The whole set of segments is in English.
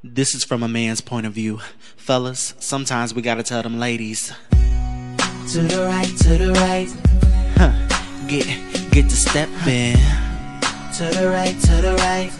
This is from a man's point of view. Fellas, sometimes we gotta tell them ladies, to the right, to the right. Get to stepping. To the right, to the right.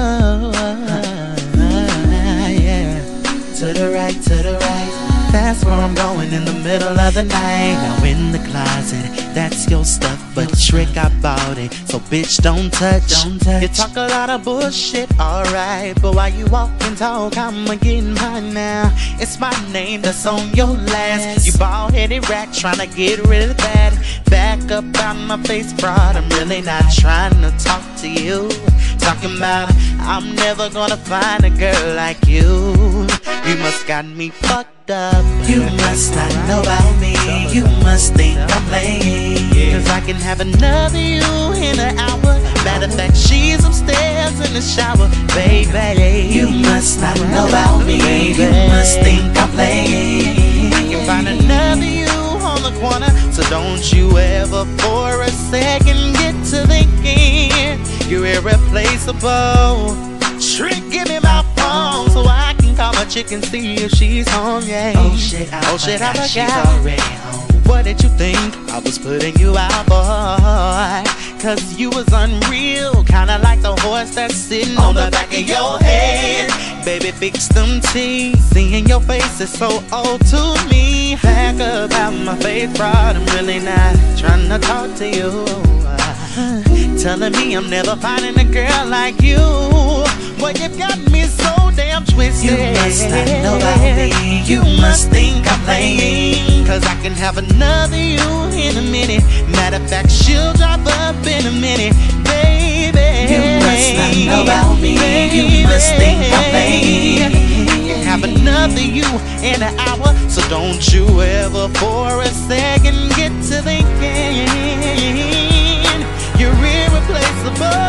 Yeah. To the right, to the right. That's where I'm going in the middle of the night. Now in the closet, that's your stuff, but trick, I bought it, so bitch don't touch. You talk a lot of bullshit, alright, but while you walk and talk, I'ma get mine now. It's my name that's on your last. You bald-headed rat trying to get rid of that. Back up out my face, fraud. I'm really not trying to talk to you. Talking about I'm never gonna find a girl like you. You must got me fucked up. You must not know about me. You must think I'm playing. Cause I can have another you in an hour. Matter of fact, she's upstairs in the shower, baby. You must not know about me. You must think I'm playing. I can find another you on the corner, so don't you ever for a second get to thinking you're irreplaceable. Trick, give me my phone so I can call my chick and see if she's home, yeah. Oh shit, I forgot she's already home. What did you think I was putting you out, boy? Cause you was unreal, kinda like the horse that's sitting on the back of your head. Baby, fix them teeth. Seeing your face is so old to me. Back up out my face, fraud. I'm really not trying to talk to you. Telling me I'm never finding a girl like you. Well, you got me so damn twisted. You must not know about me. You must think I'm playing. Cause I can have another you in a minute. Matter of fact, she'll drive up in a minute, baby. You must not know about me. You must think I'm playing. Have another you in an hour, so don't you ever for a second get to thinking you're irreplaceable.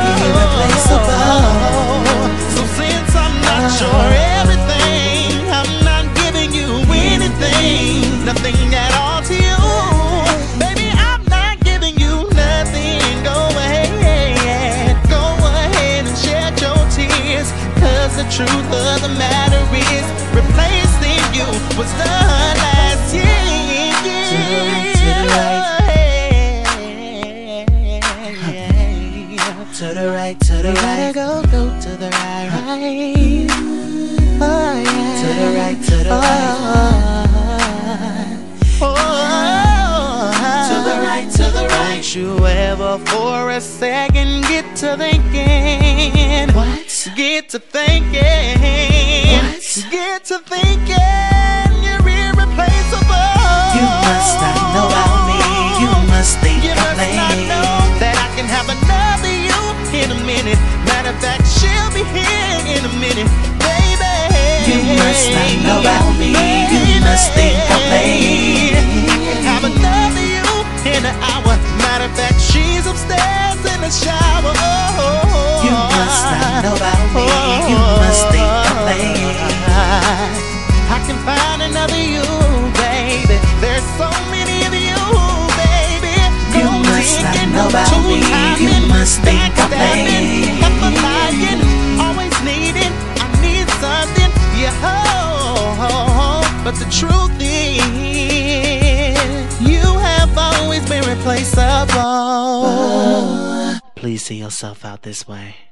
So since I'm not your everything, I'm not giving you anything, nothing at all to you. Baby, I'm not giving you nothing. Go ahead and shed your tears. Cause the truth of the matter is, replacing you was done last year. To the right, to the right. Go to the right. Oh yeah. To the right, to the right. To the right, to the right. Don't you ever for a second get to thinking. What? Get to thinking. What? Get to thinking you're irreplaceable. You must not know about me. You must think You I'm must not playing. know that I can have another you in a minute. Matter of fact, she'll be here in a minute, baby. You must not know about me. You must think I'm playing. I can have another you in an hour. Matter of fact, she's upstairs in the shower. You must not know about me. You must think I'm playing. I can find another you, baby. There's so many of you, baby. You must not know about me. You must think I'm playing. Always needing, I need something, yeah. But the truth is, you have always been replaceable. Please see yourself out this way.